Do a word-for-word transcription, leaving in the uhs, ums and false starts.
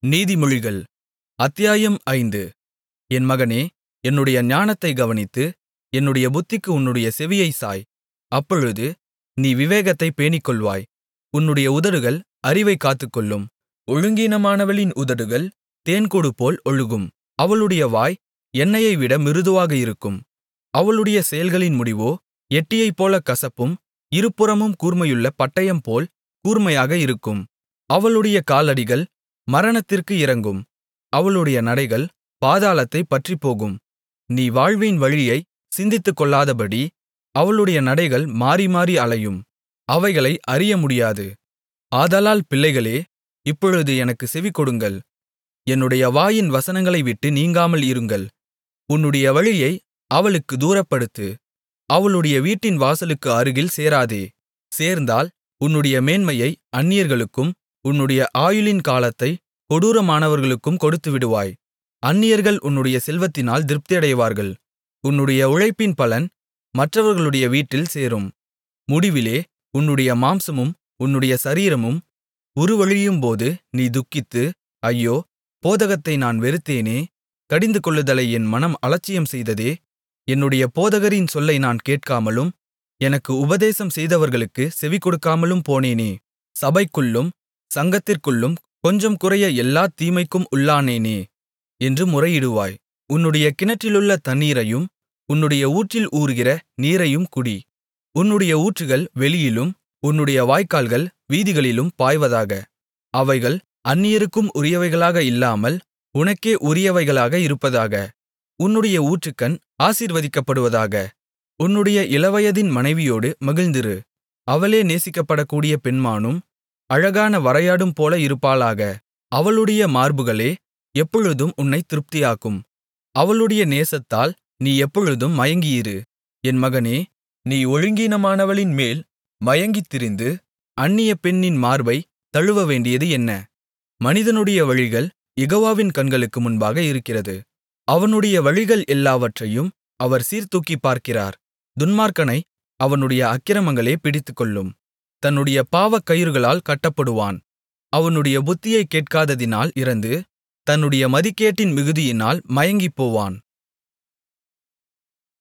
நீதிமொழிகள் அத்தியாயம் ஐந்து என் மகனே என்னுடைய ஞானத்தைக் கவனித்து என்னுடைய புத்திக்கு உன்னுடைய செவியைச் சாய். அப்பொழுது நீ விவேகத்தைப் பேணிக்கொள்வாய். உன்னுடைய உதடுகள் அறிவைக் காத்துக்கொள்ளும். ஒழுங்கீனமானவளின் உதடுகள் தேன்கூடுபோல் ஒழுகும். அவளுடைய வாய் எண்ணெயைவிட மிருதுவாக இருக்கும். அவளுடைய செயல்களின் முடிவோ எட்டியைப்போலக் கசப்பும் இருபுறமும் கூர்மையுள்ள பட்டயம்போல் கூர்மையாக இருக்கும். அவளுடைய காலடிகள் மரணத்திற்கு இறங்கும். அவளுடைய நடைகள் பாதாளத்தைப் பற்றிப்போகும். நீ வாழ்வின் வழியைச் சிந்தித்துக்கொள்ளாதபடி அவளுடைய நடைகள் மாறிமாறி அலையும். அவைகளை அறியமுடியாது. ஆதலால் பிள்ளைகளே, இப்பொழுது எனக்குச் செவிகொடுங்கள். என்னுடைய வாயின் வசனங்களை விட்டு நீங்காமல் இருங்கள். உன்னுடைய வழியை அவளுக்குத் தூரப்படுத்து. அவளுடைய வீட்டின் வாசலுக்கு அருகில் சேராதே. சேர்ந்தால் உன்னுடைய மேன்மையை அந்நியர்களுக்கும் உன்னுடைய ஆயுளின் காலத்தைக் கொடூரமானவர்களுக்கும் கொடுத்துவிடுவாய். அந்நியர்கள் உன்னுடைய செல்வத்தினால் திருப்தியடைவார்கள். உன்னுடைய உழைப்பின் பலன் மற்றவர்களுடைய வீட்டில் சேரும். முடிவிலே உன்னுடைய மாம்சமும் உன்னுடைய சரீரமும் உருவழியும்போது நீ துக்கித்து, ஐயோ, போதகத்தை நான் வெறுத்தேனே, கடிந்துகொள்ளுதலை என் மனம் அலட்சியம் செய்ததே, என்னுடைய போதகரின் சொல்லை நான் கேட்காமலும் எனக்கு உபதேசம் செய்தவர்களுக்குச் செவிகொடுக்காமலும் போனேனே, சபைக்குள்ளும் சங்கத்திற்குள்ளும் கொஞ்சம் குறைய எல்லாத் தீமைக்கும் உள்ளானேனே என்று முறையிடுவாய். உன்னுடைய கிணற்றிலுள்ள தண்ணீரையும் உன்னுடைய ஊற்றில் ஊறுகிற நீரையும் குடி. உன்னுடைய ஊற்றுகள் வெளியிலும் உன்னுடைய வாய்க்கால்கள் வீதிகளிலும் பாய்வதாக. அவைகள் அந்நியருக்கும் உரியவைகளாக இல்லாமல் உனக்கே உரியவைகளாக இருப்பதாக. உன்னுடைய ஊற்றுக்கண் ஆசீர்வதிக்கப்படுவதாக. உன்னுடைய இளவயதின் மனைவியோடு மகிழ்ந்திரு. அவளே நேசிக்கப்படக்கூடிய பெண்மானும் அழகான வரையாடும் போல இருப்பாளாக. அவளுடைய மார்புகளே எப்பொழுதும் உன்னைத் திருப்தியாக்கும். அவளுடைய நேசத்தால் நீ எப்பொழுதும் மயங்கியிரு. என் மகனே, நீ ஒழுங்கீனமானவளின் மேல் மயங்கித் திரிந்து அந்நிய பெண்ணின் மார்பைத் தழுவவேண்டியது என்ன? மனிதனுடைய வழிகள் யெகோவாவின் கண்களுக்கு முன்பாக இருக்கிறது. அவனுடைய வழிகள் எல்லாவற்றையும் அவர் சீர்தூக்கிப் பார்க்கிறார். துன்மார்க்கனை அவனுடைய அக்கிரமங்களே பிடித்துக்கொள்ளும். தன்னுடைய பாவக்கயிறுகளால் கட்டப்படுவான். அவனுடைய புத்தியைக் கேட்காததினால் இறந்து தன்னுடைய மதிகேட்டின் மிகுதியினால் மயங்கிப்போவான்.